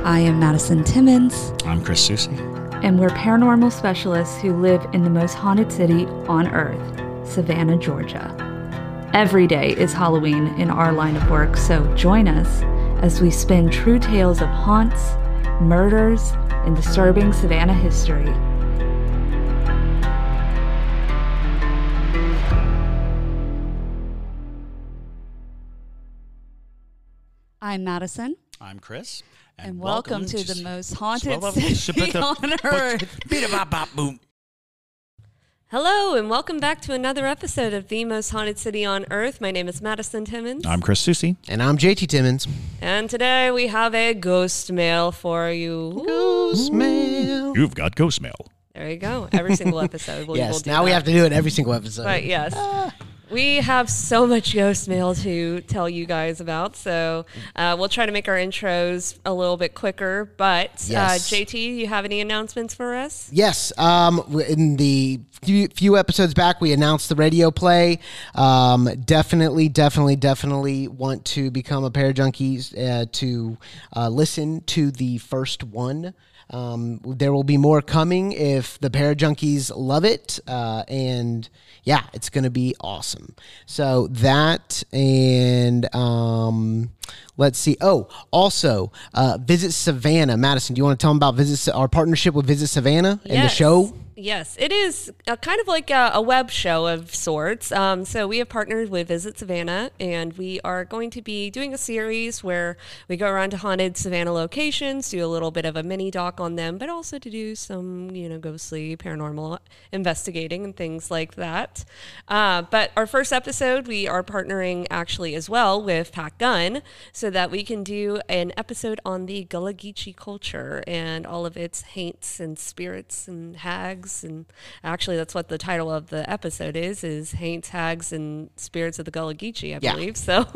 I am Madison Timmons. I'm Chris Soucy. And we're paranormal specialists who live in the most haunted city on earth, Savannah, Georgia. Every day is Halloween in our line of work, so join us as we spin true tales of haunts, murders, and disturbing Savannah history. I'm Madison. I'm Chris. And welcome to the most haunted city on earth. Hello, and welcome back to another episode of The Most Haunted City on Earth. My name is Madison Timmons. I'm Chris Soucy. And I'm JT Timmons. And today we have a ghost mail for you. Ghost mail. You've got ghost mail. There you go. Every single episode. Yes, we'll do now we have to do it every single episode. But yes. We have so much ghost mail to tell you guys about, so we'll try to make our intros a little bit quicker. But yes. JT, you have any announcements for us? Yes. In the few episodes back, we announced the radio play. Definitely want to become a pair of junkies to listen to the first one. There will be more coming if the Parajunkies love it, and yeah, it's going to be awesome. So that, and let's see. Oh, also, Visit Savannah. Madison, do you want to tell them about our partnership with Visit Savannah and the show? Yes, it is kind of like a web show of sorts. So we have partnered with Visit Savannah, and we are going to be doing a series where we go around to haunted Savannah locations, do a little bit of a mini doc on them, but also to do some, ghostly paranormal investigating and things like that. But our first episode, we are partnering actually as well with Pack Gun, so that we can do an episode on the Gullah Geechee culture and all of its haints and spirits and hags. And actually, that's what the title of the episode is Haints, Hags, and Spirits of the Gullah Geechee, I believe. So,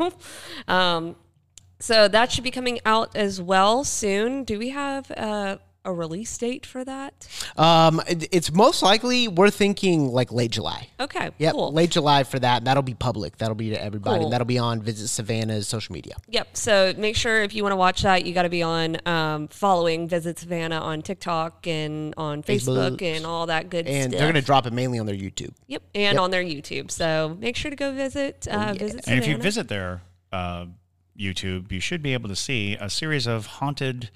so that should be coming out as well soon. Do we have a release date for that? It's most likely, we're thinking like late July. Okay, yep, cool. Late July for that. That'll be public. That'll be to everybody. Cool. And that'll be on Visit Savannah's social media. Yep. So make sure if you want to watch that, you got to be on following Visit Savannah on TikTok and on Facebook and all that good stuff. And they're going to drop it mainly on their YouTube. Yep. And on their YouTube. So make sure to go visit Visit Savannah. And if you visit their YouTube, you should be able to see a series of haunted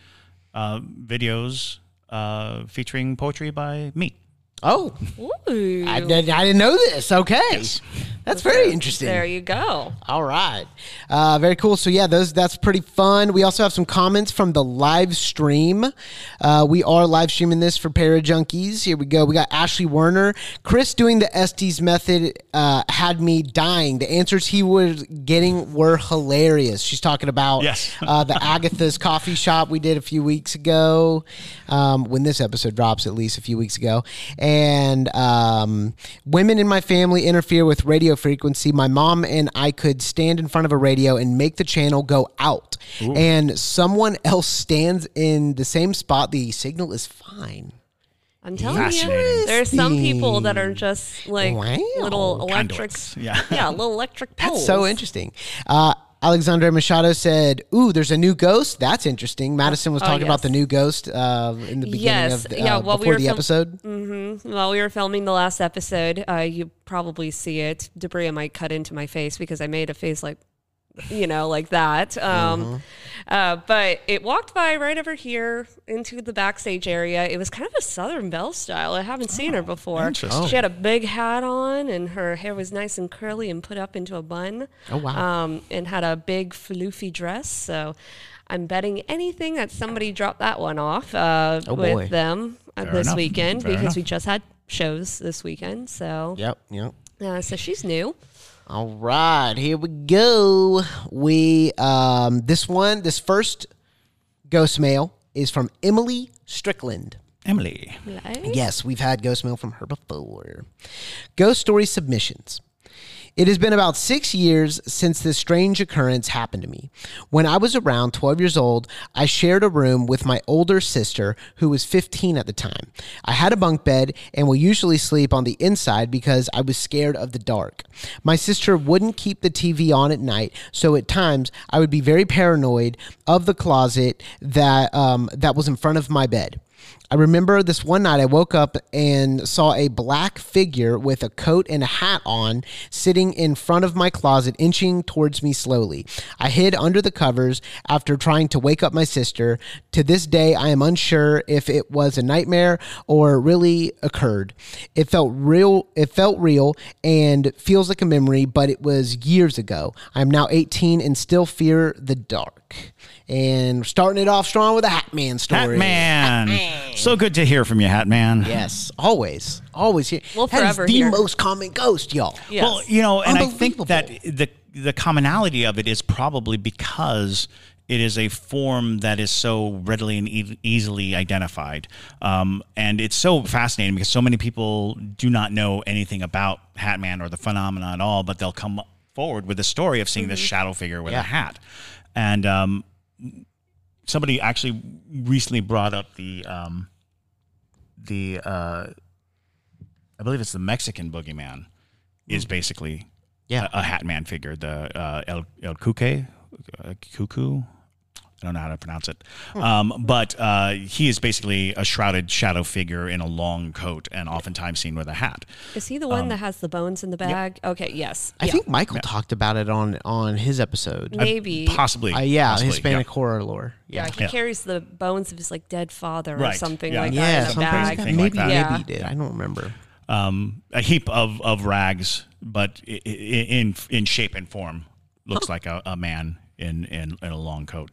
videos featuring poetry by me. Oh, ooh. I didn't know this. Okay. Yes. That's very interesting. There you go. All right. Very cool. So yeah, that's pretty fun. We also have some comments from the live stream. We are live streaming this for Parajunkies. Here we go. We got Ashley Werner. Chris doing the Estes method had me dying. The answers he was getting were hilarious. She's talking about the Agatha's coffee shop we did a few weeks ago, when this episode drops, at least a few weeks ago. And women in my family interfere with radio frequency. My mom and I could stand in front of a radio and make the channel go out. Ooh. And someone else stands in the same spot. The signal is fine. I'm telling you, there's some people that are just like little electric, little electric poles. That's so interesting. Alexandre Machado said, "Ooh, there's a new ghost. That's interesting." Madison was talking about the new ghost in the beginning of before the episode. Mm-hmm. While we were filming the last episode, you probably see it. Debris might cut into my face because I made a face like that. But it walked by right over here into the backstage area. It was kind of a Southern Belle style. I haven't seen her before. Interesting. She had a big hat on, and her hair was nice and curly and put up into a bun. Oh, wow. And had a big floofy dress. So I'm betting anything that somebody dropped that one off with them this weekend because we just had shows this weekend. So Yep. So she's new. All right, here we go. We this first ghost mail is from Emily Strickland. Emily. Hello? Yes, we've had ghost mail from her before. Ghost story submissions. It has been about 6 years since this strange occurrence happened to me. When I was around 12 years old, I shared a room with my older sister, who was 15 at the time. I had a bunk bed and will usually sleep on the inside because I was scared of the dark. My sister wouldn't keep the TV on at night, so at times I would be very paranoid of the closet that was in front of my bed. I remember this one night I woke up and saw a black figure with a coat and a hat on sitting in front of my closet, inching towards me slowly. I hid under the covers after trying to wake up my sister. To this day, I am unsure if it was a nightmare or really occurred. It felt real and feels like a memory, but it was years ago. I am now 18 and still fear the dark. And starting it off strong with a Hat Man story. Hat Man. So good to hear from you, Hat Man. Yes, always here. We'll that is forever the hear. most common ghost, y'all. Yes. Well, and I think Unbelievable. that the commonality of it is probably because it is a form that is so readily and easily identified. And it's so fascinating because so many people do not know anything about Hat Man or the phenomenon at all, but they'll come forward with a story of seeing this shadow figure with a hat. And somebody actually recently brought up the I believe it's the Mexican boogeyman is basically a Hat Man figure, the El Cuckoo. I don't know how to pronounce it. But he is basically a shrouded shadow figure in a long coat and oftentimes seen with a hat. Is he the one that has the bones in the bag? Okay, yes. I think Michael talked about it on his episode. Maybe. Possibly. Possibly, Hispanic horror lore. Yeah, he carries the bones of his dead father or something like that Yeah, in a something bag. like that. Thing Maybe like that. Libby did. I don't remember. A heap of rags, but in shape and form looks like a man in a long coat.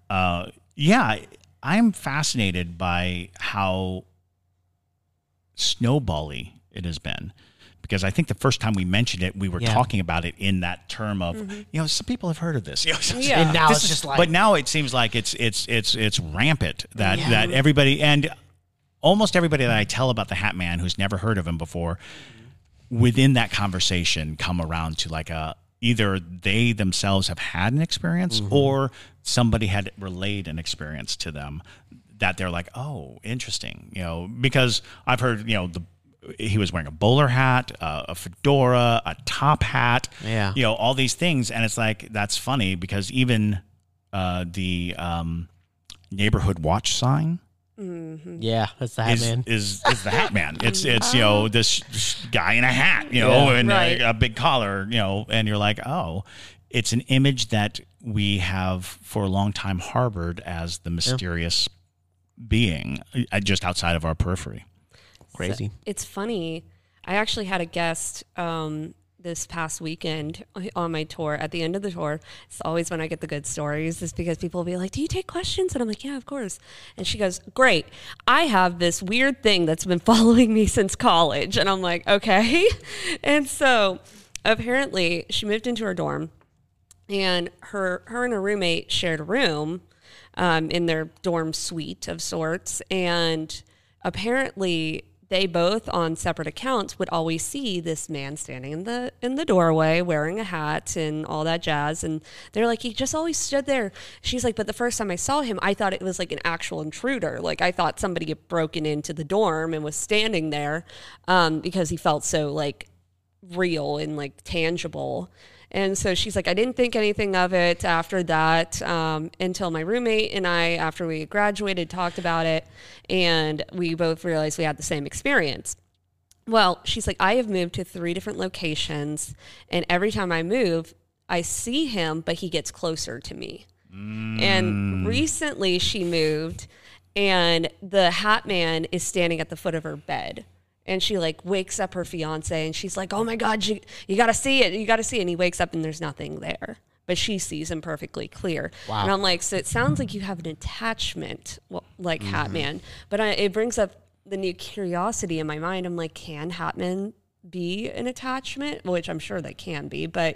I'm fascinated by how snowbally it has been, because I think the first time we mentioned it, we were talking about it in that term of, some people have heard of this. And now it's just like, but now it seems like it's rampant that everybody, and almost everybody that I tell about the Hat Man who's never heard of him before, within that conversation come around to like either they themselves have had an experience or somebody had relayed an experience to them that they're like, oh, interesting, because I've heard, he was wearing a bowler hat, a fedora, a top hat, all these things. And it's like, that's funny because even the neighborhood watch sign, yeah, that's the Hat Man. Is the Hat Man. It's this guy in a hat, and a big collar, and you're like, oh, it's an image that we have for a long time harbored as the mysterious being just outside of our periphery. Crazy. So, it's funny. I actually had a guest this past weekend on my tour. At the end of the tour, it's always when I get the good stories, is because people will be like, do you take questions? And I'm like, yeah, of course. And she goes, great. I have this weird thing that's been following me since college. And I'm like, okay. And so apparently she moved into her dorm, and her and her roommate shared a room in their dorm suite of sorts. And apparently they both, on separate accounts, would always see this man standing in the doorway wearing a hat and all that jazz. And they're like, he just always stood there. She's like, but the first time I saw him, I thought it was like an actual intruder. Like, I thought somebody had broken into the dorm and was standing there because he felt so like real and like tangible. And so she's like, I didn't think anything of it after that until my roommate and I, after we graduated, talked about it. And we both realized we had the same experience. Well, she's like, I have moved to 3 different locations. And every time I move, I see him, but he gets closer to me. And recently she moved, and the Hat Man is standing at the foot of her bed. And she like wakes up her fiance, and she's like, oh my God, you got to see it. You got to see it. And he wakes up and there's nothing there, but she sees him perfectly clear. Wow. And I'm like, so it sounds like you have an attachment like Hat Man, but it brings up the new curiosity in my mind. I'm like, can Hat Man be an attachment? Which I'm sure they can be, but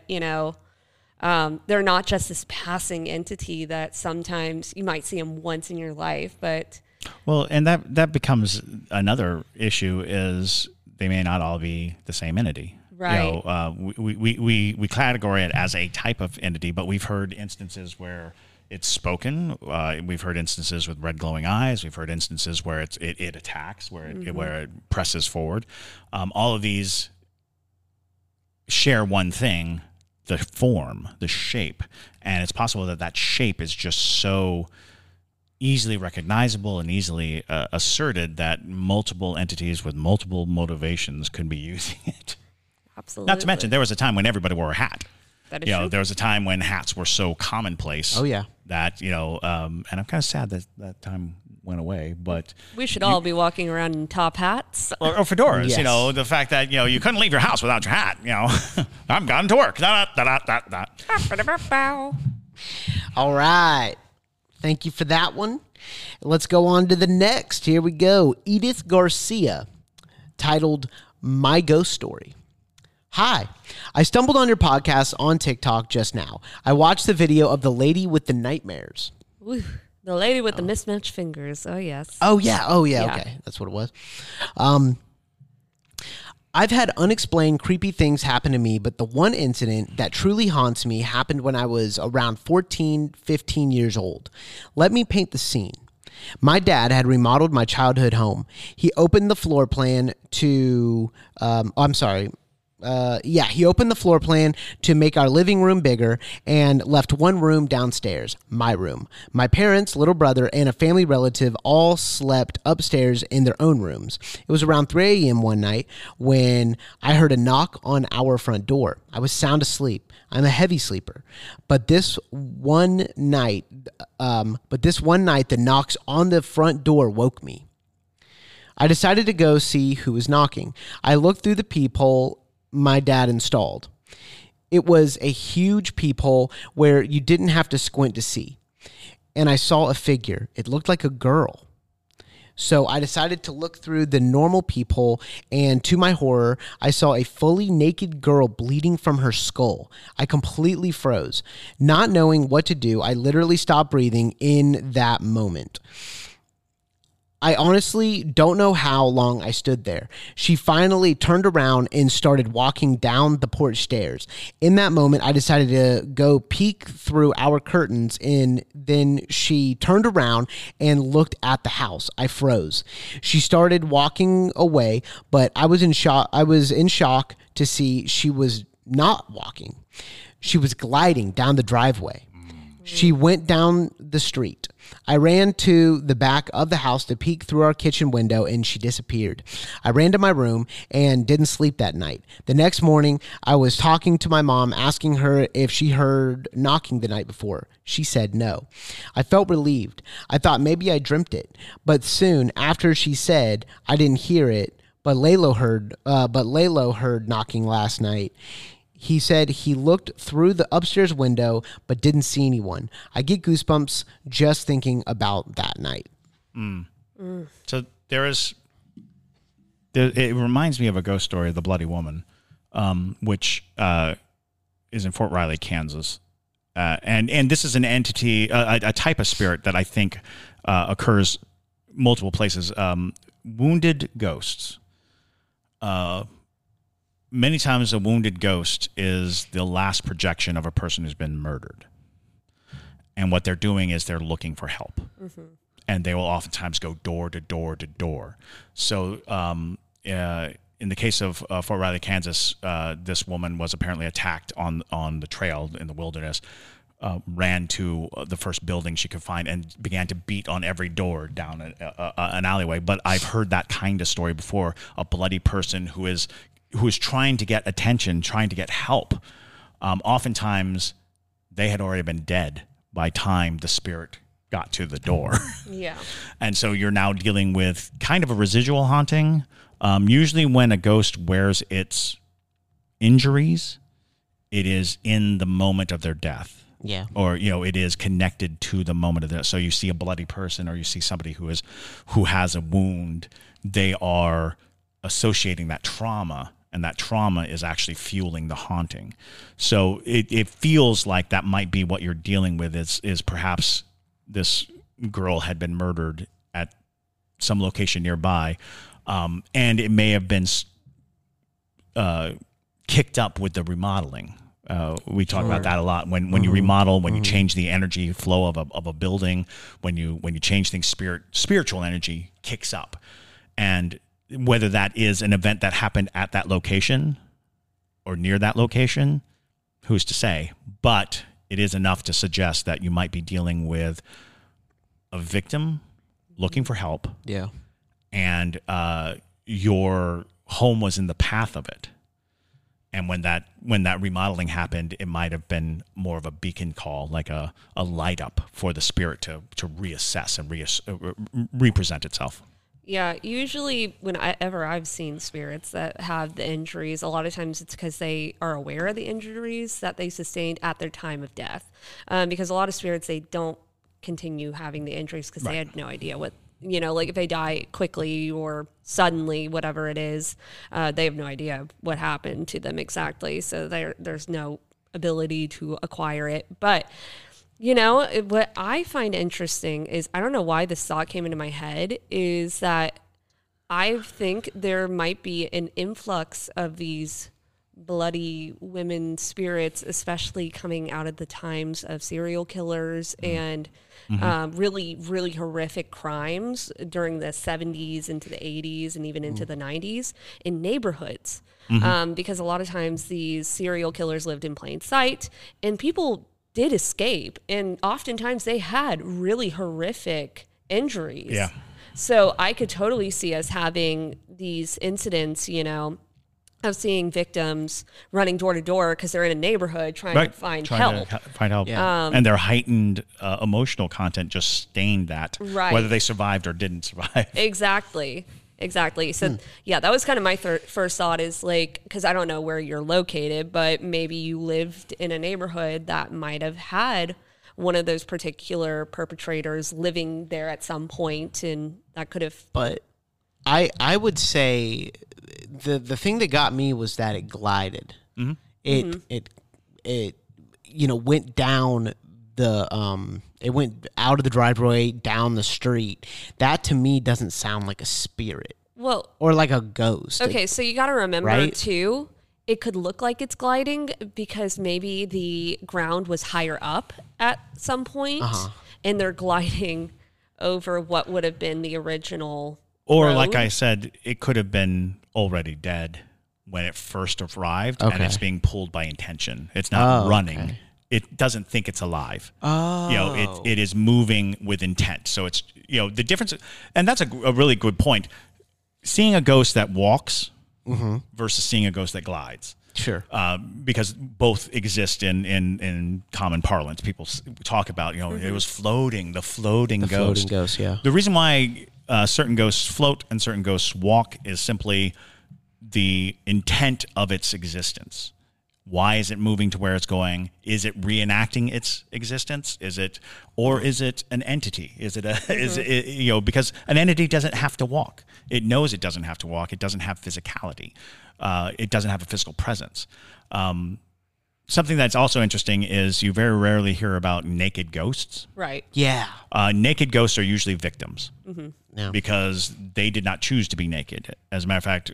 they're not just this passing entity that sometimes you might see them once in your life, but... Well, and that becomes another issue, is they may not all be the same entity. Right. We categorize it as a type of entity, but we've heard instances where it's spoken. We've heard instances with red glowing eyes. We've heard instances where it attacks, where it presses forward. All of these share one thing: the form, the shape, and it's possible that shape is just so easily recognizable and easily asserted that multiple entities with multiple motivations could be using it. Absolutely. Not to mention, there was a time when everybody wore a hat. That is true. There was a time when hats were so commonplace. Oh, yeah. That, and I'm kind of sad that time went away, but... We should all be walking around in top hats. Or fedoras, Yes. The fact that, you couldn't leave your house without your hat, I'm gone to work. All right. Thank you for that one. Let's go on to the next. Here we go. Edith Garcia, titled My Ghost Story. Hi, I stumbled on your podcast on TikTok just now. I watched the video of the lady with the nightmares. Ooh, the lady with the mismatched fingers. Oh, yes. Oh, yeah. Yeah. Okay. That's what it was. I've had unexplained creepy things happen to me, but the one incident that truly haunts me happened when I was around 14, 15 years old. Let me paint the scene. My dad had remodeled my childhood home. He opened the floor plan to, he opened the floor plan to make our living room bigger and left one room downstairs, my room. My parents, little brother, and a family relative all slept upstairs in their own rooms. It was around 3 a.m. one night when I heard a knock on our front door. I was sound asleep. I'm a heavy sleeper. But this one night, the knocks on the front door woke me. I decided to go see who was knocking. I looked through the peephole my dad installed. It was a huge peephole where you didn't have to squint to see. And I saw a figure. It looked like a girl. So I decided to look through the normal peephole, and to my horror, I saw a fully naked girl bleeding from her skull. I completely froze. Not knowing what to do, I literally stopped breathing in that moment. I honestly don't know how long I stood there. She finally turned around and started walking down the porch stairs. In that moment, I decided to go peek through our curtains, and then she turned around and looked at the house. I froze. She started walking away, but I was in shock to see she was not walking. She was gliding down the driveway. She went down the street. I ran to the back of the house to peek through our kitchen window, and she disappeared. I ran to my room and didn't sleep that night. The next morning, I was talking to my mom, asking her if she heard knocking the night before. She said no. I felt relieved. I thought maybe I dreamt it. But soon after she said I didn't hear it, but Lalo heard knocking last night. He said he looked through the upstairs window but didn't see anyone. I get goosebumps just thinking about that night. So it reminds me of a ghost story, The Bloody Woman, which is in Fort Riley, Kansas. And this is an entity, a type of spirit that I think occurs multiple places. Wounded ghosts. Many times a wounded ghost is the last projection of a person who's been murdered. And what they're doing is they're looking for help. Mm-hmm. And they will oftentimes go door to door to door. So in the case of Fort Riley, Kansas, this woman was apparently attacked on the trail in the wilderness, ran to the first building she could find and began to beat on every door down an alleyway. But I've heard that kind of story before, a bloody person who is trying to get attention, trying to get help. Oftentimes, they had already been dead by time the spirit got to the door. Yeah. And so you're now dealing with kind of a residual haunting. Usually when a ghost wears its injuries, it is in the moment of their death. Yeah. Or, it is connected to the moment of death. So you see a bloody person or you see somebody who has a wound, they are associating that trauma, and that trauma is actually fueling the haunting. So it feels like that might be what you're dealing with is perhaps this girl had been murdered at some location nearby, and it may have been kicked up with the remodeling. We talk about that a lot. When you remodel, when you change the energy flow of a building, when you change things, spiritual energy kicks up. And whether that is an event that happened at that location or near that location, who's to say? But it is enough to suggest that you might be dealing with a victim looking for help. Yeah. And your home was in the path of it. And when that remodeling happened, it might have been more of a beacon call, like a light up for the spirit to reassess and represent itself. Yeah, usually whenever I've seen spirits that have the injuries, a lot of times it's because they are aware of the injuries that they sustained at their time of death. Because a lot of spirits, they don't continue having the injuries because they had no idea what, like if they die quickly or suddenly, whatever it is, they have no idea what happened to them exactly. So there's no ability to acquire it. But what I find interesting is, I don't know why this thought came into my head, is that I think there might be an influx of these bloody women spirits, especially coming out of the times of serial killers and really, really horrific crimes during the 70s into the 80s and even into the 90s in neighborhoods. Because a lot of times these serial killers lived in plain sight and people did escape, and oftentimes they had really horrific injuries. Yeah. So I could totally see us having these incidents, of seeing victims running door to door because they're in a neighborhood trying to find help. Yeah. And their heightened emotional content just stained that, whether they survived or didn't survive. Exactly. So, that was kind of my first thought is because I don't know where you're located, but maybe you lived in a neighborhood that might have had one of those particular perpetrators living there at some point, and that could have... But I would say the thing that got me was that it glided. It went down it went out of the driveway, down the street. That to me doesn't sound like a spirit. Well, or like a ghost. Okay, so you got to remember right? too, it could look like it's gliding because maybe the ground was higher up at some point, and they're gliding over what would have been the original Or road. like I said, it could have been already dead when it first arrived, and it's being pulled by intention. It's not running. Okay. It doesn't think it's alive. It is moving with intent. So it's, the difference, and that's a really good point. Seeing a ghost that walks versus seeing a ghost that glides. Sure. Because both exist in common parlance. People talk about, it was floating, the floating ghost. Floating ghost, yeah. The reason why certain ghosts float and certain ghosts walk is simply the intent of its existence. Why is it moving to where it's going? Is it reenacting its existence? Is it an entity? Is it because an entity doesn't have to walk. It knows it doesn't have to walk. It doesn't have physicality. It doesn't have a physical presence. Something that's also interesting is you very rarely hear about naked ghosts. Right. Yeah. Naked ghosts are usually victims Yeah. because they did not choose to be naked. As a matter of fact,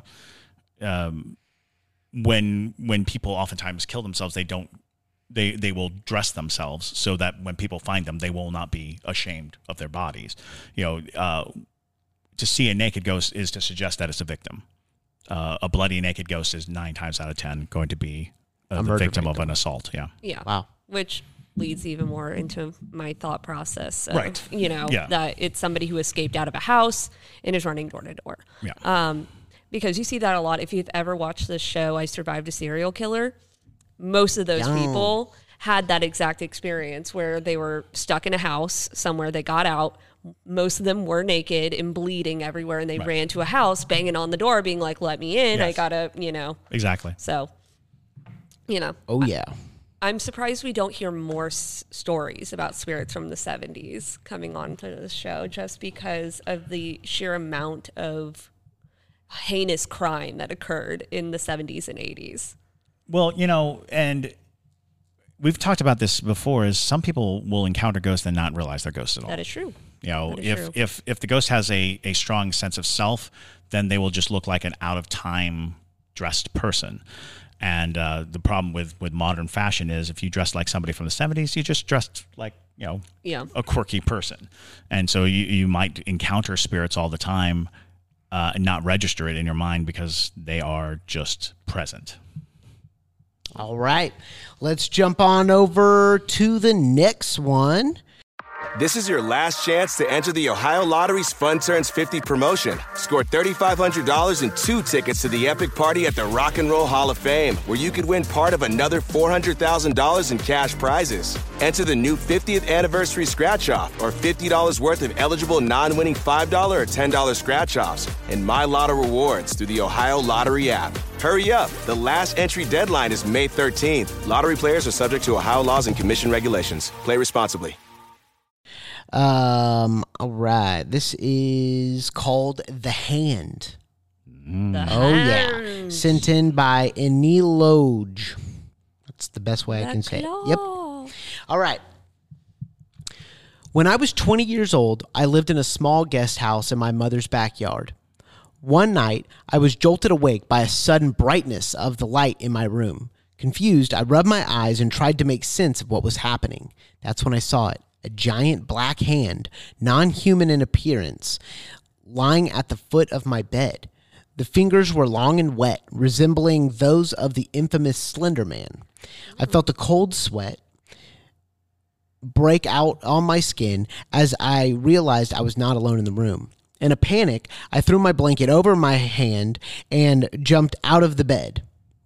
when people oftentimes kill themselves, they will dress themselves so that when people find them, they will not be ashamed of their bodies. To see a naked ghost is to suggest that it's a victim. A bloody naked ghost is 9 times out of 10 going to be the victim of an assault. Yeah. Yeah. Wow. Which leads even more into my thought process of, Right. that it's somebody who escaped out of a house and is running door to door. Yeah. Because you see that a lot. If you've ever watched this show, I Survived a Serial Killer, most of those people had that exact experience where they were stuck in a house somewhere. They got out. Most of them were naked and bleeding everywhere, and they ran to a house, banging on the door, being like, let me in. Yes. I gotta, Exactly. So, Oh, yeah. I'm surprised we don't hear more stories about spirits from the 70s coming onto the show just because of the sheer amount of heinous crime that occurred in the 70s and 80s. Well, and we've talked about this before, is some people will encounter ghosts and not realize they're ghosts at all. That is true. If the ghost has a strong sense of self, then they will just look like an out of time dressed person. And the problem with modern fashion is if you dress like somebody from the 70s, you just dressed like, a quirky person. And so you might encounter spirits all the time and not register it in your mind because they are just present. All right. Let's jump on over to the next one. This is your last chance to enter the Ohio Lottery's Fun Turns 50 promotion. Score $3,500 and 2 tickets to the epic party at the Rock and Roll Hall of Fame, where you could win part of another $400,000 in cash prizes. Enter the new 50th anniversary scratch-off or $50 worth of eligible non-winning $5 or $10 scratch-offs and My Lotto rewards through the Ohio Lottery app. Hurry up. The last entry deadline is May 13th. Lottery players are subject to Ohio laws and commission regulations. Play responsibly. All right. This is called The Hand. Yeah. Sent in by Eniloj. That's the best way I can say it. Yep. All right. When I was 20 years old, I lived in a small guest house in my mother's backyard. One night, I was jolted awake by a sudden brightness of the light in my room. Confused, I rubbed my eyes and tried to make sense of what was happening. That's when I saw it. A giant black hand, non-human in appearance, lying at the foot of my bed. The fingers were long and wet, resembling those of the infamous Slender Man. I felt a cold sweat break out on my skin as I realized I was not alone in the room. In a panic, I threw my blanket over my hand and jumped out of the bed.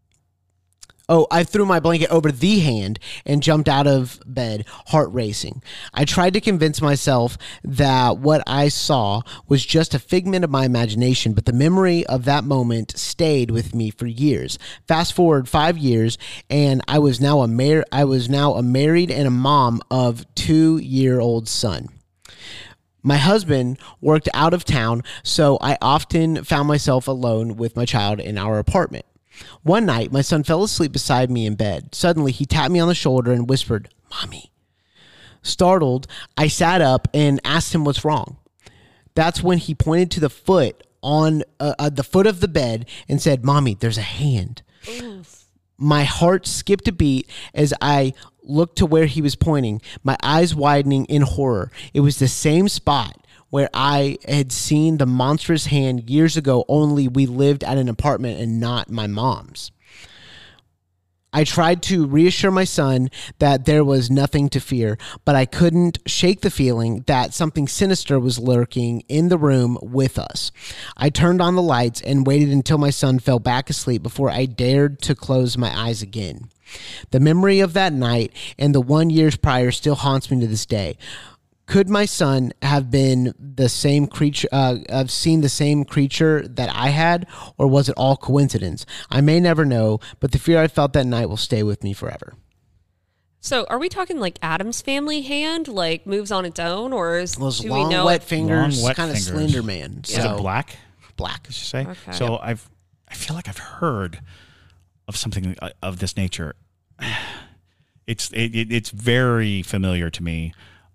I threw my blanket over the hand and jumped out of bed, heart racing. I tried to convince myself that what I saw was just a figment of my imagination, but the memory of that moment stayed with me for years. Fast forward 5 years, and I was now a married and a mom of 2-year-old son. My husband worked out of town, so I often found myself alone with my child in our apartment. One night, my son fell asleep beside me in bed. Suddenly, he tapped me on the shoulder and whispered, "Mommy." Startled, I sat up and asked him what's wrong. That's when he pointed to the foot on the foot of the bed and said, "Mommy, there's a hand." Oof. My heart skipped a beat as I looked to where he was pointing, my eyes widening in horror. It was the same spot where I had seen the monstrous hand years ago, only we lived at an apartment and not my mom's. I tried to reassure my son that there was nothing to fear, but I couldn't shake the feeling that something sinister was lurking in the room with us. I turned on the lights and waited until my son fell back asleep before I dared to close my eyes again. The memory of that night and the 1 year prior still haunts me to this day. Could my son have been the same creature, have seen the same creature that I had, or was it all coincidence? I may never know, but the fear I felt that night will stay with me forever. So are we talking like Adam's family hand, like moves on its own, or is those do long, we know wet it? fingers, Long, wet kind of fingers. Slender Man. Is it black? Black. Did you say? Okay. So I feel like I've heard of something of this nature. It's very familiar to me.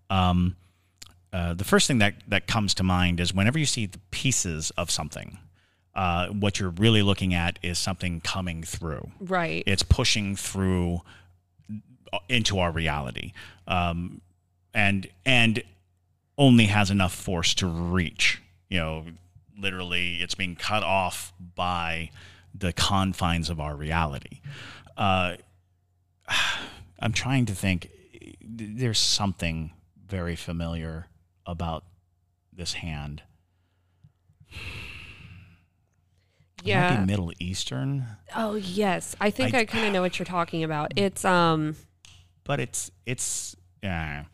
The first thing that comes to mind is whenever you see the pieces of something, what you're really looking at is something coming through. Right. It's pushing through into our reality, and only has enough force to reach. Literally, it's being cut off by the confines of our reality. I'm trying to think. There's something very familiar about this hand. Yeah. It might be Middle Eastern. Oh yes, I think I kind of know what you're talking about. It's But it's yeah.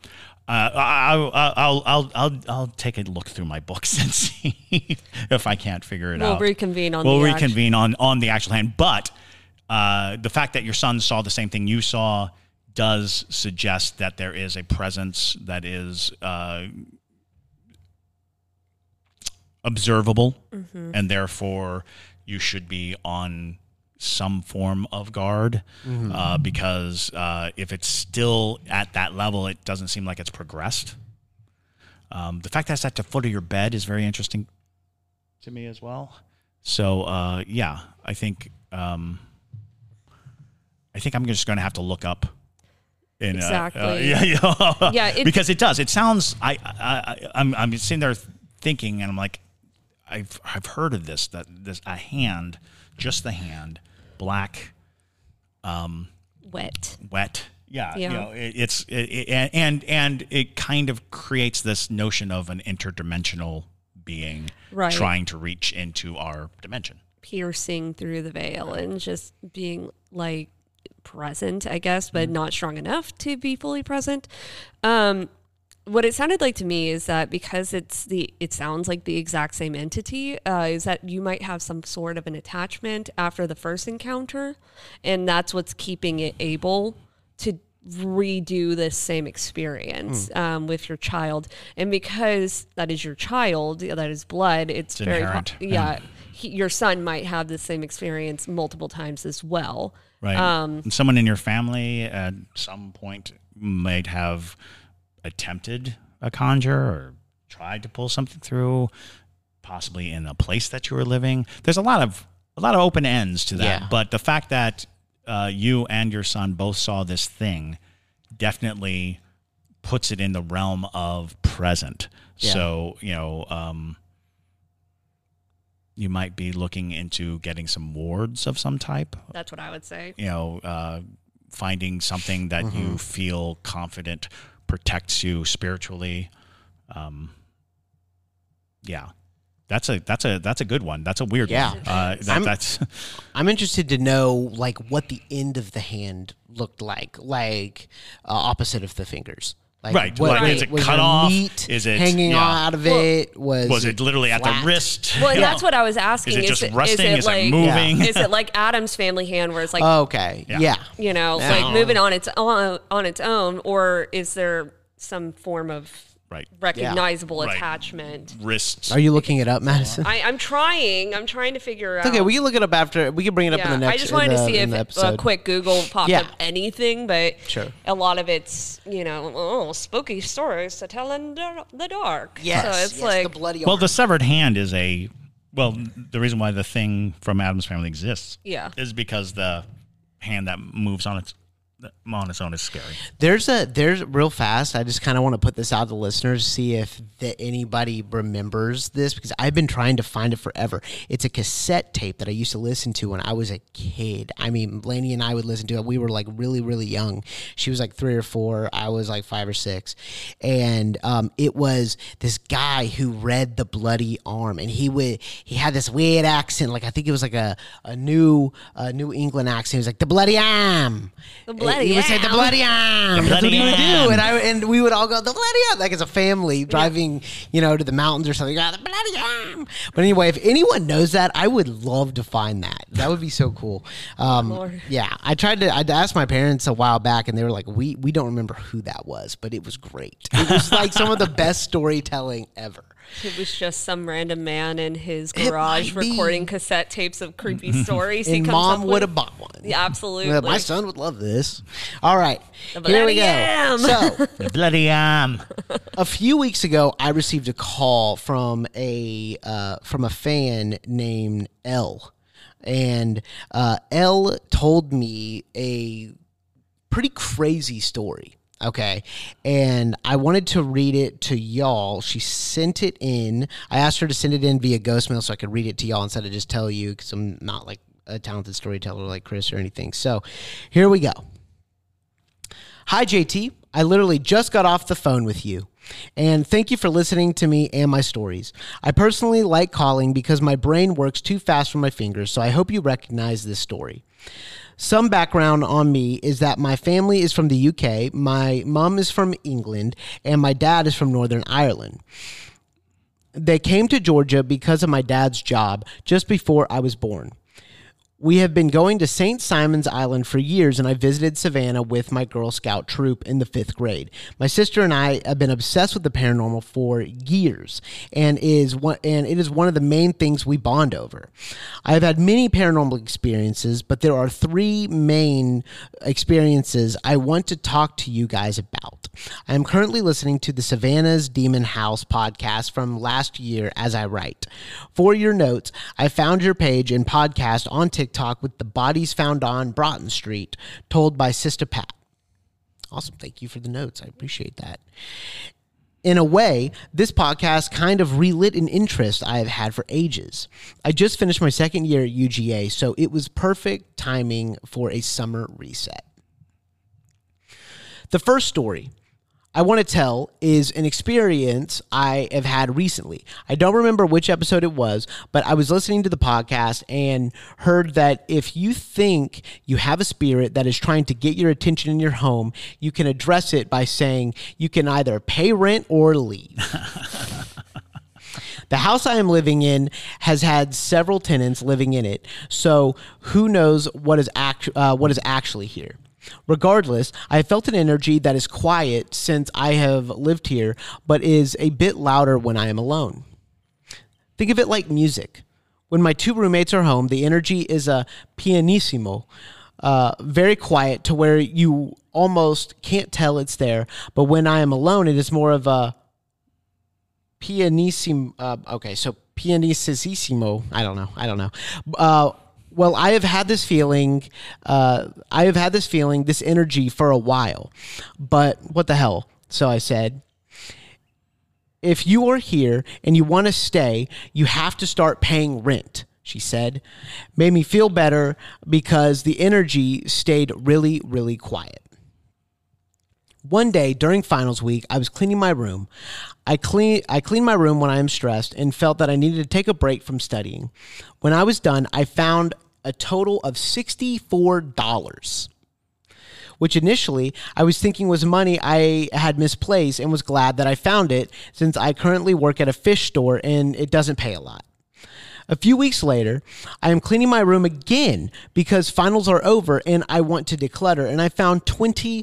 I'll take a look through my books and see if I can't figure it out. We'll reconvene on the actual hand. But the fact that your son saw the same thing you saw does suggest that there is a presence that is observable, and therefore you should be on some form of guard, because if it's still at that level, it doesn't seem like it's progressed. The fact that it's at the foot of your bed is very interesting to me as well. So, yeah, I think I think I'm just going to have to look up. Exactly. Yeah, because it does. It sounds. I'm sitting there thinking, and I'm like, I've heard of this. A hand, just the hand, black, wet. Yeah. Yeah. And it kind of creates this notion of an interdimensional being trying to reach into our dimension, piercing through the veil and just being like present, I guess, but not strong enough to be fully present. What it sounded like to me is that because it sounds like the exact same entity, is that you might have some sort of an attachment after the first encounter, and that's what's keeping it able to redo this same experience with your child. And because that is your child, that is blood, it's very inherent. Your son might have the same experience multiple times as well. Right. And someone in your family at some point might have attempted a conjure or tried to pull something through, possibly in a place that you were living. There's a lot of open ends to that. Yeah. But the fact that you and your son both saw this thing definitely puts it in the realm of present. Yeah. So, you might be looking into getting some wards of some type. That's what I would say. Finding something that you feel confident protects you spiritually. That's a good one. That's a weird one. I'm interested to know like what the end of the hand looked like opposite of the fingers. Like, is it cut off? Is it hanging out of it? Was it literally flat at the wrist? Well, and that's what I was asking. Is it just resting? Is it moving? Is it like Adam's family hand, where it's like, okay, like moving on its own, or is there some form of recognizable attachment? Wrists. Are you looking it up, Madison? I'm trying to figure out. Okay, we can look it up after. We can bring it up in the next. I just wanted to see if a quick Google popped up anything, but a lot of it's spooky stories to tell in the dark. Yes, so it's like the bloody. Well, the severed hand is the reason why the thing from Adam's family exists. Is because the hand that moves on its own is scary. There's real fast. I just kind of want to put this out to listeners, see if anybody remembers this, because I've been trying to find it forever. It's a cassette tape that I used to listen to when I was a kid. I mean, Lainey and I would listen to it. We were like really, really young. She was like 3 or 4. I was like 5 or 6. And it was this guy who read The Bloody Arm, and he had this weird accent. Like I think it was like a New England accent. He was like, "The bloody arm." He would say the bloody arm. That's what he would do, and we would all go the bloody arm, like as a family driving, to the mountains or something. The bloody arm. But anyway, if anyone knows that, I would love to find that. That would be so cool. I asked my parents a while back, and they were like, "We don't remember who that was, but it was great. It was like some of the best storytelling ever." It was just some random man in his garage recording cassette tapes of creepy stories. And Mom would have bought one. Yeah, absolutely. My son would love this. All right, here we go. So, the bloody arm. A few weeks ago, I received a call from a fan named L, and L told me a pretty crazy story. Okay, and I wanted to read it to y'all. She sent it in. I asked her to send it in via Ghostmail so I could read it to y'all instead of just tell you, because I'm not like a talented storyteller like Chris or anything. So here we go. Hi, JT. I literally just got off the phone with you. And thank you for listening to me and my stories. I personally like calling because my brain works too fast for my fingers, so I hope you recognize this story. Some background on me is that my family is from the UK, my mom is from England, and my dad is from Northern Ireland. They came to Georgia because of my dad's job just before I was born. We have been going to St. Simon's Island for years, and I visited Savannah with my Girl Scout troop in the 5th grade. My sister and I have been obsessed with the paranormal for years, and it is one of the main things we bond over. I have had many paranormal experiences, but there are 3 main experiences I want to talk to you guys about. I am currently listening to the Savannah's Demon House podcast from last year as I write. For your notes, I found your page and podcast on TikTok TikTok with the bodies found on Broughton Street, told by Sister Pat. Awesome. Thank you for the notes. I appreciate that. In a way, this podcast kind of relit an interest I have had for ages. I just finished my second year at UGA, so it was perfect timing for a summer reset. The first story I want to tell is an experience I have had recently. I don't remember which episode it was, but I was listening to the podcast and heard that if you think you have a spirit that is trying to get your attention in your home, you can address it by saying you can either pay rent or leave. The house I am living in has had several tenants living in it, so who knows what is actually here. Regardless, I have felt an energy that is quiet since I have lived here, but is a bit louder when I am alone. Think of it like music. When my two roommates are home, the energy is a pianissimo, very quiet to where you almost can't tell it's there. But when I am alone, it is more of a pianissimo. Pianissimo. I don't know. Well, I have had this feeling, this energy for a while, but what the hell? So I said, if you are here and you want to stay, you have to start paying rent, she said. Made me feel better because the energy stayed really, really quiet. One day during finals week, I was cleaning my room. I clean my room when I am stressed and felt that I needed to take a break from studying. When I was done, I found a total of $64, which initially I was thinking was money I had misplaced and was glad that I found it since I currently work at a fish store and it doesn't pay a lot. A few weeks later, I am cleaning my room again because finals are over and I want to declutter, and I found $21.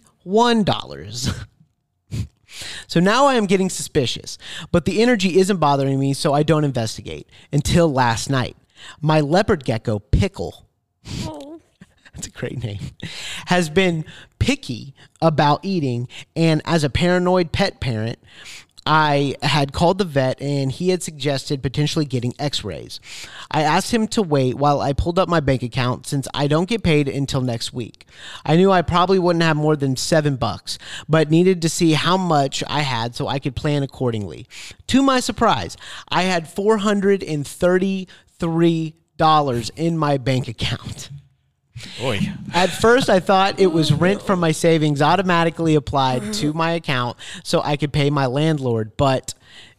So now I am getting suspicious, but the energy isn't bothering me, so I don't investigate until last night. My leopard gecko, Pickle, that's a great name, has been picky about eating, and as a paranoid pet parent, I had called the vet and he had suggested potentially getting x-rays. I asked him to wait while I pulled up my bank account since I don't get paid until next week. I knew I probably wouldn't have more than $7, but needed to see how much I had so I could plan accordingly. To my surprise, I had $433 in my bank account. Boy. At first, I thought it was rent from my savings automatically applied to my account so I could pay my landlord, but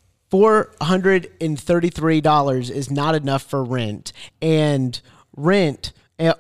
$433 is not enough for rent, and rent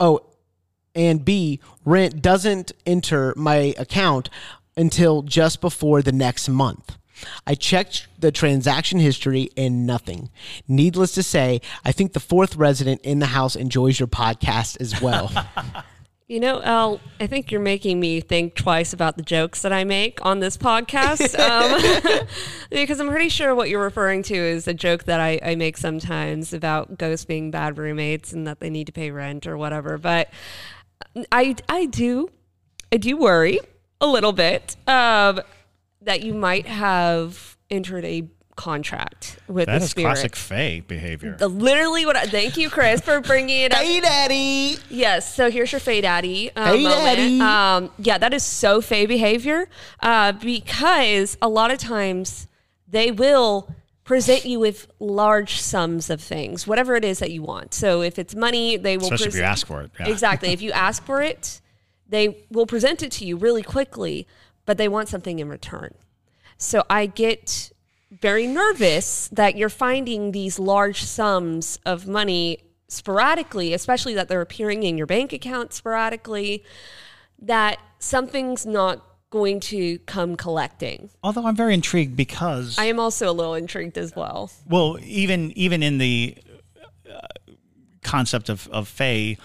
doesn't enter my account until just before the next month. I checked the transaction history and nothing. Needless to say, I think the fourth resident in the house enjoys your podcast as well. You know, Elle, I think you're making me think twice about the jokes that I make on this podcast. Because I'm pretty sure what you're referring to is a joke that I make sometimes about ghosts being bad roommates and that they need to pay rent or whatever. But I do worry a little bit that you might have entered a contract with the spirit. That is classic Faye behavior. Literally thank you, Chris, for bringing it up. Hey, Daddy. Yes, so here's your Faye Daddy Hey, moment. Daddy. Yeah, that is so Faye behavior because a lot of times they will present you with large sums of things, whatever it is that you want. So if it's money, they will Especially if you ask for it. Yeah. Exactly. If you ask for it, they will present it to you really quickly, but they want something in return. So I get very nervous that you're finding these large sums of money sporadically, especially that they're appearing in your bank account sporadically, that something's not going to come collecting. Although I'm very intrigued because I am also a little intrigued as well. Well, even in the concept of Faye,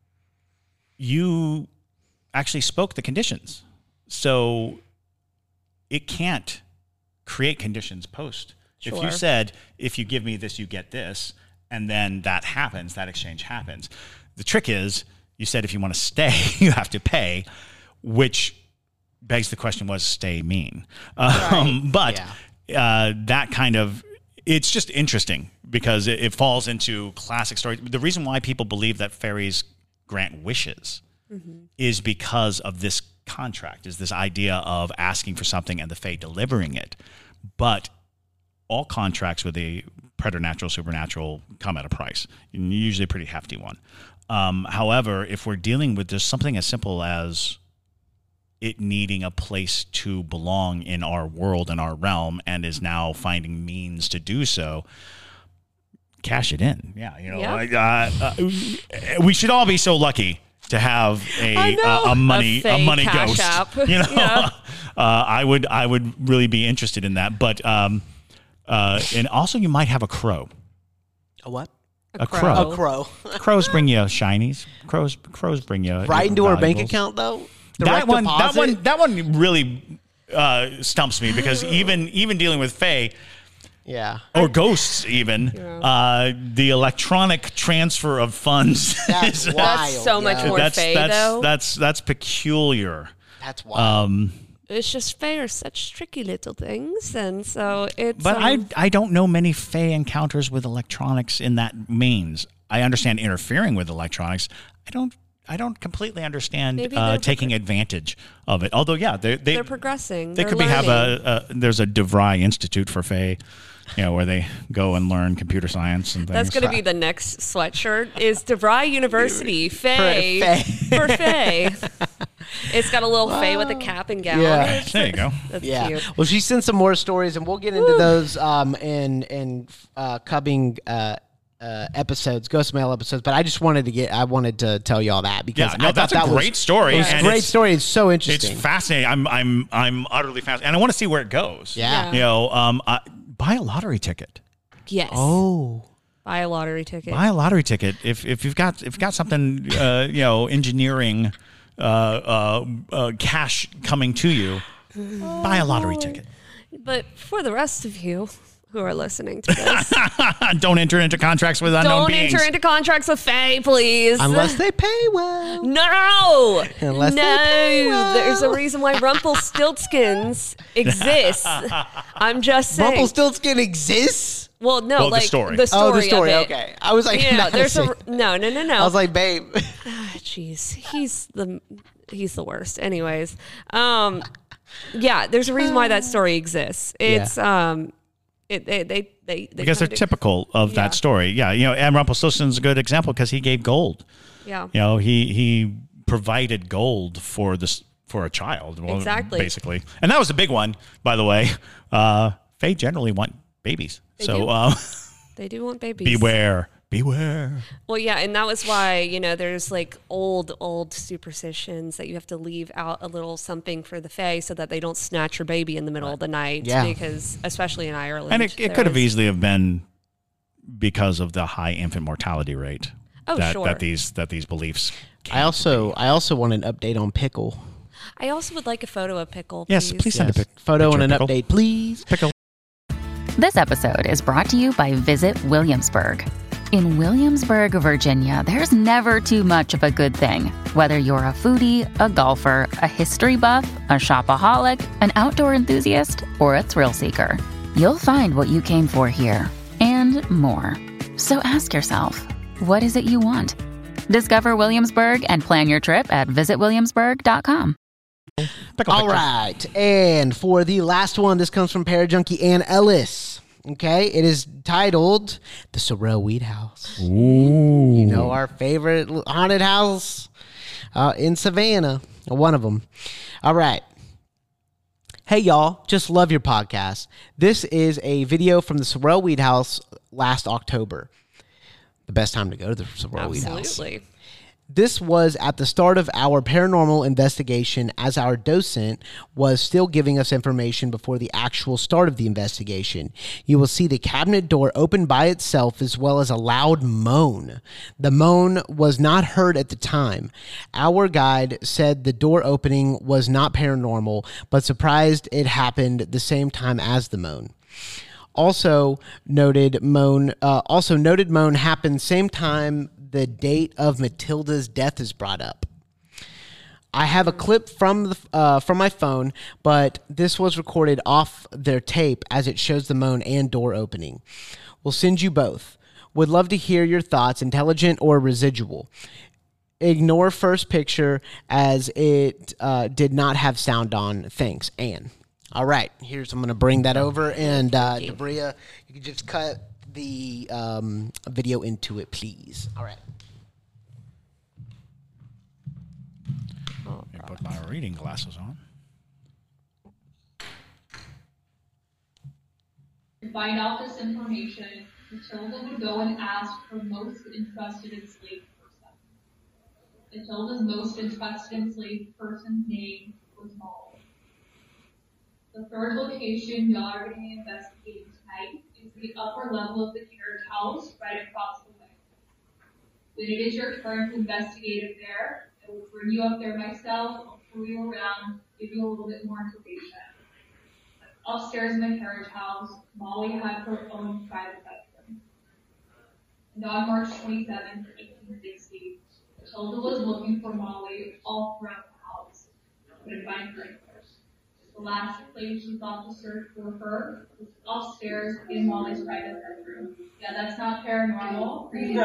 you actually spoke the conditions. So it can't create conditions post. Sure. If you said, if you give me this, you get this, and then that happens, that exchange happens. The trick is, you said if you want to stay, you have to pay, which begs the question, what does stay mean? Right. But that kind of, it's just interesting because it falls into classic stories. The reason why people believe that fairies grant wishes is because of this contract, is this idea of asking for something and the fae delivering it. But all contracts with the preternatural, supernatural come at a price, usually a pretty hefty one. However, if we're dealing with just something as simple as it needing a place to belong in our world and our realm, and is now finding means to do so, cash it in. Yeah, we should all be so lucky to have a money ghost. App. I would really be interested in that. But and also you might have a crow. A what? A crow. A crow. Crows bring you shinies. Crows bring you right into our bank valuables. account though. That Deposit? one really stumps me, because even dealing with fae, or ghosts, even the electronic transfer of funds. That's wild. That's so much more fae, though. That's peculiar. That's wild. It's just fae are such tricky little things, and so it's. But I don't know many fae encounters with electronics in that means. I understand interfering with electronics. I don't completely understand taking advantage of it. Although, they're progressing. They could have there's a DeVry Institute for Fae, where they go and learn computer science and things. That's going to be the next sweatshirt. Is DeVry University Fae for Fae? It's got a little Fae with a cap and gown. Yeah. There you go. That's cute. Well, she sent some more stories, and we'll get into those in coming episodes, Ghost Mail episodes. But I wanted to tell you all that because I that's thought a great story. It was a great story. It's so interesting. It's fascinating. I'm utterly fascinated, and I want to see where it goes. Yeah. Buy a lottery ticket. Yes. Oh. Buy a lottery ticket. Buy a lottery ticket. If you've got something engineering cash coming to you, buy a lottery ticket. But for the rest of you who are listening to this, don't enter into contracts with unknown beings. Don't enter into contracts with fae, please. Unless they pay well. No. Unless they pay well. There's a reason why Rumpelstiltskins exists. I'm just saying. Rumpelstiltskin exists? Well, no, the story. The story. Oh, the story. Of it. Okay. I was like, no. I was like, babe. Jeez, he's the worst. Anyways, yeah, there's a reason why that story exists. It's they because they're typical of that story. Yeah, and Rumpelstiltskin's a good example because he gave gold. Yeah. He provided gold for a child. Well, exactly. Basically, and that was a big one, by the way. Fae generally want babies. They do want babies. Beware. Well, yeah, and that was why, there's like old superstitions that you have to leave out a little something for the fae so that they don't snatch your baby in the middle of the night. Yeah. Because, especially in Ireland. And it could have easily have been because of the high infant mortality rate. That these beliefs came I also want an update on Pickle. I also would like a photo of Pickle. Yes, please send a photo and an Pickle. update, please. Pickle. This episode is brought to you by Visit Williamsburg. In Williamsburg, Virginia, there's never too much of a good thing. Whether you're a foodie, a golfer, a history buff, a shopaholic, an outdoor enthusiast, or a thrill seeker, you'll find what you came for here and more. So ask yourself, what is it you want? Discover Williamsburg and plan your trip at visitwilliamsburg.com. All right. And for the last one, this comes from Parajunkie Ann Ellis. Okay. It is titled The Sorrel Weed House. Ooh. Our favorite haunted house in Savannah. One of them. All right. Hey, y'all. Just love your podcast. This is a video from the Sorrel Weed House last October. The best time to go to the Sorrel Weed House. Absolutely. This was at the start of our paranormal investigation, as our docent was still giving us information before the actual start of the investigation. You will see the cabinet door open by itself, as well as a loud moan. The moan was not heard at the time. Our guide said the door opening was not paranormal, but surprised it happened the same time as the moan. Also noted moan happened same time the date of Matilda's death is brought up. I have a clip from my phone, but this was recorded off their tape as it shows the moan and door opening. We'll send you both. Would love to hear your thoughts, intelligent or residual. Ignore first picture as it did not have sound on. Thanks, Anne. All right, I'm going to bring that over, and Debria, you can just cut the video into it, please. All right. Let me put my reading glasses on. To find out this information, Matilda would go and ask her most interested enslaved person. Matilda's most interested enslaved person's name was Molly. The third location y'all are going to be investigating tonight is the upper level of the carriage house right across the way. When it is your turn to investigate up there, I will bring you up there myself, I'll show you around, give you a little bit more information. Upstairs in the carriage house, Molly had her own private bedroom. And on March 27th, 1860, Matilda was looking for Molly all throughout the house, but couldn't find her. The last place she thought to search for her was upstairs in Molly's private bedroom. Yeah, that's not paranormal.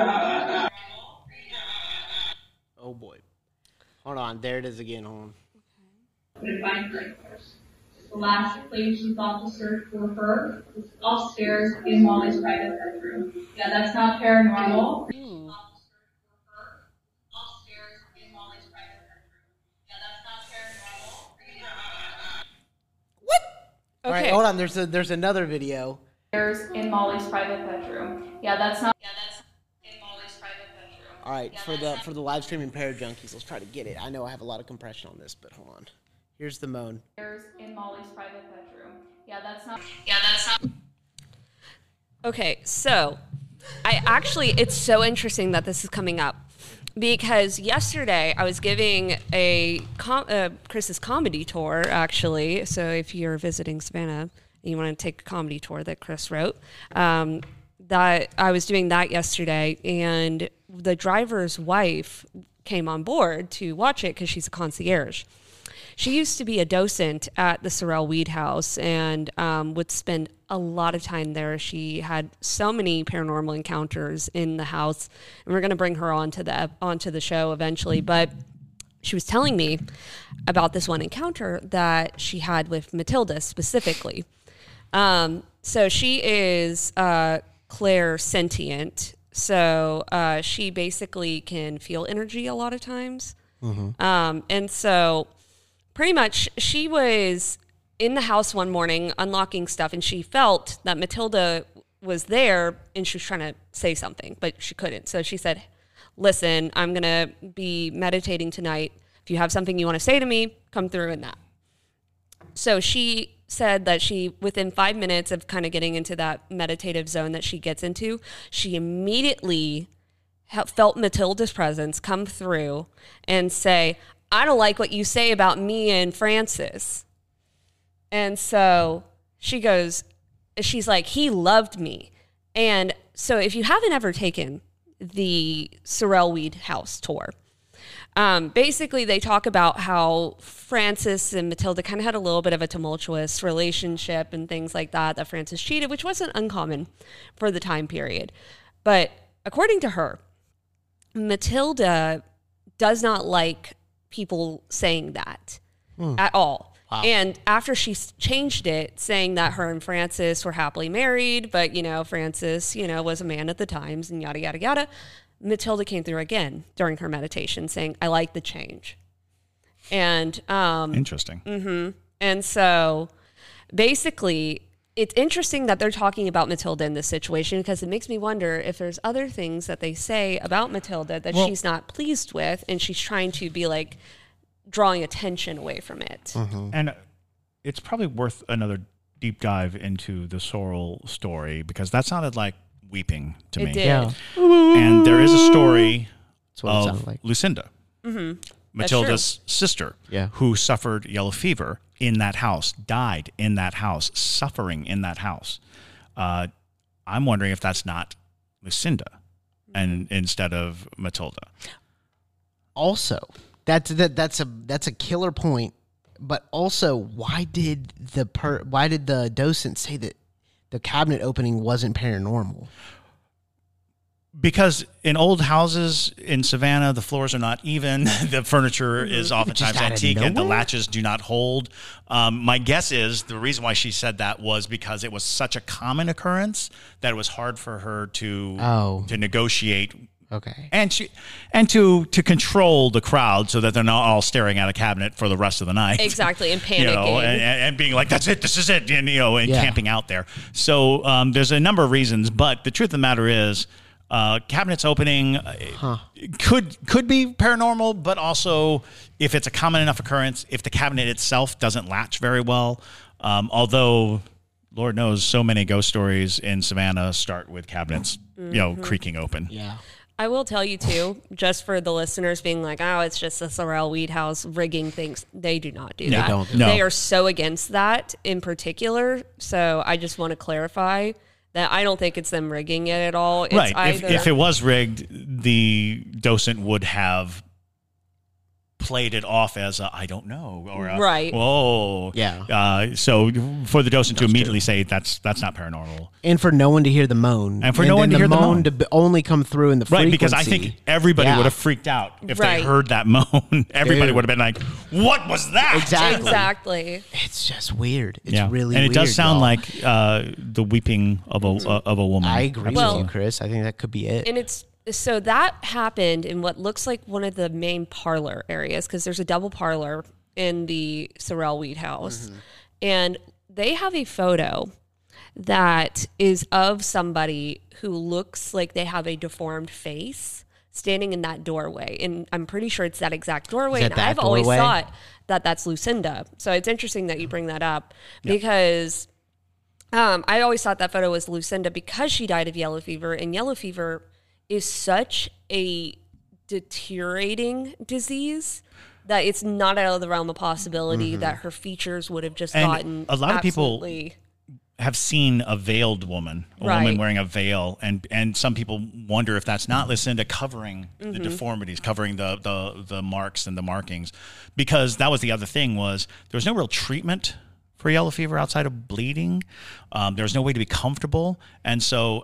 Oh boy. Hold on, there it is again. Hold on. Couldn't find her. The last place she thought to search for her was upstairs in Molly's private bedroom. Yeah, that's not paranormal. All right, hold on. There's another video. In Molly's private bedroom. Yeah, that's not. In Molly's private bedroom. All right, for the live streaming Parajunkies, let's try to get it. I know I have a lot of compression on this, but hold on. Here's the moan. In Molly's private bedroom. Yeah, that's not. Okay, so it's so interesting that this is coming up because yesterday I was giving Chris's comedy tour, actually. So if you're visiting Savannah and you want to take a comedy tour that Chris wrote, that I was doing that yesterday, and the driver's wife came on board to watch it because she's a concierge. She used to be a docent at the Sorrel Weed House and would spend a lot of time there. She had so many paranormal encounters in the house, and we're going to bring her onto the show eventually. But she was telling me about this one encounter that she had with Matilda specifically. So she is clairsentient. So she basically can feel energy a lot of times. Mm-hmm. And so pretty much she was in the house one morning unlocking stuff, and she felt that Matilda was there and she was trying to say something, but she couldn't. So she said, listen, I'm going to be meditating tonight. If you have something you want to say to me, come through in that. So she said that within 5 minutes of kind of getting into that meditative zone that she gets into, she immediately felt Matilda's presence come through and say, I don't like what you say about me and Francis. And so she's like, he loved me. And so if you haven't ever taken the Sorrel Weed House tour, basically they talk about how Francis and Matilda kind of had a little bit of a tumultuous relationship and things like that Francis cheated, which wasn't uncommon for the time period. But according to her, Matilda does not like people saying that at all. Wow. And after she changed it, saying that her and Francis were happily married, but, Francis, was a man at the times and yada, yada, yada, Matilda came through again during her meditation saying, I like the change. And interesting. Mm-hmm. And so basically it's interesting that they're talking about Matilda in this situation because it makes me wonder if there's other things that they say about Matilda that she's not pleased with, and she's trying to be like drawing attention away from it. Mm-hmm. And it's probably worth another deep dive into the Sorrel story because that sounded like weeping to me. It did. Yeah. And there is a story of Lucinda, Matilda's sister, who suffered yellow fever in that house, died in that house, suffering in that house. I'm wondering if that's not Lucinda and instead of Matilda. Also, that's a killer point. But also, why did the docent say that the cabinet opening wasn't paranormal? Because in old houses in Savannah, the floors are not even. The furniture is oftentimes out of antique, and the nowhere? latches do not hold. My guess is the reason why she said that was because it was such a common occurrence that it was hard for her to negotiate. Okay. And to control the crowd so that they're not all staring at a cabinet for the rest of the night. Exactly, and panicking. You know, and being like, that's it, this is it, and, and Yeah. camping out there. So there's a number of reasons, but the truth of the matter is, cabinets opening could be paranormal, but also if it's a common enough occurrence, if the cabinet itself doesn't latch very well, although Lord knows so many ghost stories in Savannah start with cabinets, creaking open. Yeah. I will tell you too, just for the listeners being like, oh, it's just a Sorrel Weed House rigging things. They do not do that. don't. No. They are so against that in particular. So I just want to clarify that I don't think it's them rigging it at all. It's Right. either If it was rigged, the docent would have played it off as a, I don't know, or a, Right. whoa. Yeah. So for the docent to immediately say that's not paranormal. And for no one to hear the moan. And for no one then to hear the moan. to only come through in the Right, frequency. because I think everybody Yeah. would have freaked out if Right. they heard that moan. Everybody Dude. would have been like, what was that? Exactly. It's just weird. It's Yeah. really and it weird. does sound y'all. like the weeping of a woman. I agree Well- with you, Chris. I think that could be it. And it's so that happened in what looks like one of the main parlor areas, because there's a double parlor in the Sorrel Weed House. And they have a photo that is of somebody who looks like they have a deformed face standing in that doorway. And I'm pretty sure it's that exact doorway. Is it And that I've always doorway? thought that that's Lucinda. So it's interesting that you bring that up because I always thought that photo was Lucinda because she died of yellow fever. And yellow fever is such a deteriorating disease that it's not out of the realm of possibility that her features would have just And gotten a lot of people absolutely- have seen a veiled woman, a Right. woman wearing a veil, and some people wonder if that's not Lucinda covering the deformities, covering the marks and the markings, because that was the other thing was there was no real treatment for yellow fever outside of bleeding. There was no way to be comfortable, and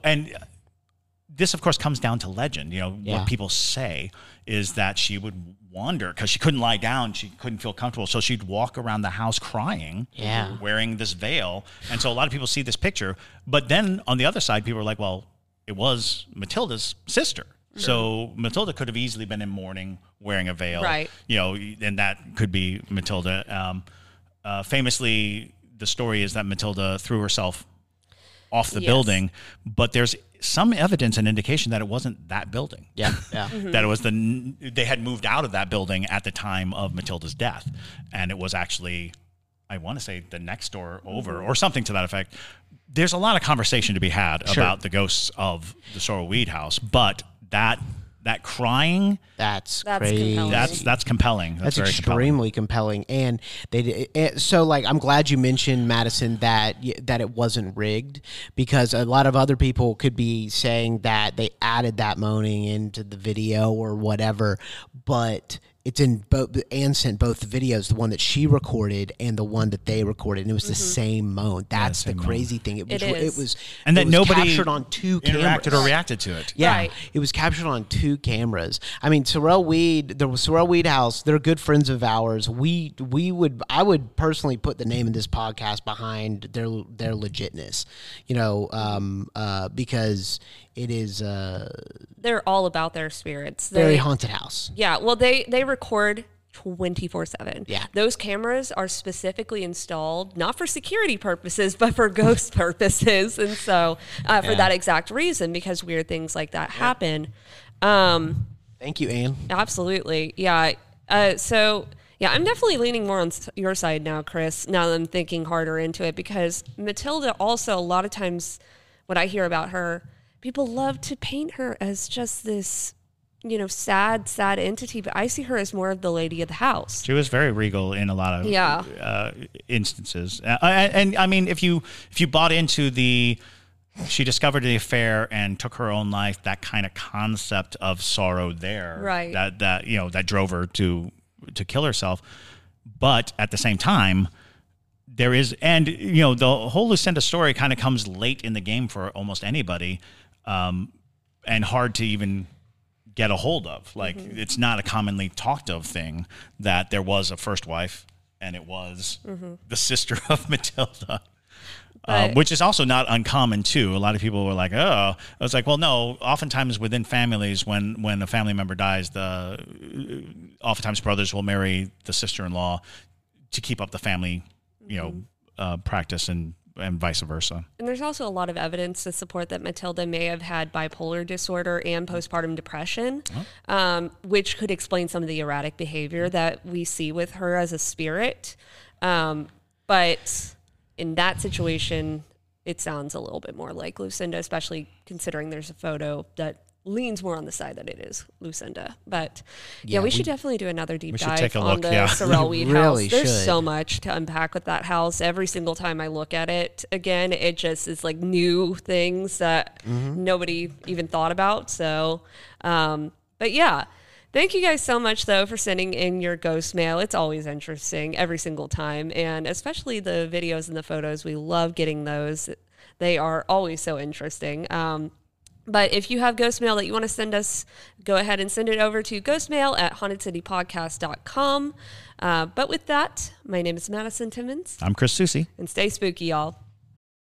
this, of course, comes down to legend. Yeah. What people say is that she would wander because she couldn't lie down. She couldn't feel comfortable. So she'd walk around the house crying, wearing this veil. And so a lot of people see this picture. But then on the other side, people are like, well, it was Matilda's sister. So Matilda could have easily been in mourning, wearing a veil. Right. And that could be Matilda. Famously, the story is that Matilda threw herself off the building, but there's some evidence and indication that it wasn't that building. Yeah. That it was they had moved out of that building at the time of Matilda's death, and it was actually, I want to say, the next door over or something to that effect. There's a lot of conversation to be had about the ghosts of the Sorrel Weed House, but that crying, That's That's crazy. compelling. that's compelling. That's very extremely compelling. And so like I'm glad you mentioned, Madison, that it wasn't rigged, because a lot of other people could be saying that they added that moaning into the video or whatever, but it's in both. Anne sent both the videos, the one that she recorded and the one that they recorded, and it was the same moan. That's the same crazy thing. It was. It is. It was. And it that was nobody captured on two interacted cameras. or reacted to it. Yeah, Right. it was captured on two cameras. I mean, Sorrel Weed House. They're good friends of ours. I would personally put the name of this podcast behind their legitness. Because it is they're all about their spirits. very haunted house. Yeah, well, they record 24/7. Yeah. Those cameras are specifically installed not for security purposes, but for ghost purposes, and so for that exact reason, because weird things like that happen. Thank you, Anne. Absolutely, yeah. I'm definitely leaning more on your side now, Chris. Now that I'm thinking harder into it, because Matilda also, a lot of times, what I hear about her, people love to paint her as just this, sad entity, but I see her as more of the lady of the house. She was very regal in a lot of instances, and I mean, if you bought into she discovered the affair and took her own life, that kind of concept of sorrow there, Right. That drove her to kill herself, but at the same time, there is, and the whole Lucinda story kind of comes late in the game for almost anybody, and hard to even get a hold of. Like, it's not a commonly talked of thing that there was a first wife and it was the sister of Matilda. Which is also not uncommon too. A lot of people were like, "Oh," I was like, "Well, no." Oftentimes within families, when a family member dies, oftentimes brothers will marry the sister-in-law to keep up the family, practice and vice versa. And there's also a lot of evidence to support that Matilda may have had bipolar disorder and postpartum depression, which could explain some of the erratic behavior that we see with her as a spirit. But in that situation, it sounds a little bit more like Lucinda, especially considering there's a photo that leans more on the side that it is Lucinda. But we should definitely do another deep dive on the Sorrel-Weed house. There's so much to unpack with that house. Every single time I look at it again, it just is like new things that nobody even thought about. So, but yeah. Thank you guys so much, though, for sending in your ghost mail. It's always interesting every single time, and especially the videos and the photos. We love getting those. They are always so interesting. But if you have ghost mail that you want to send us, go ahead and send it over to ghostmail@hauntedcitypodcast.com. But with that, my name is Madison Timmons. I'm Chris Soucy. And stay spooky, y'all.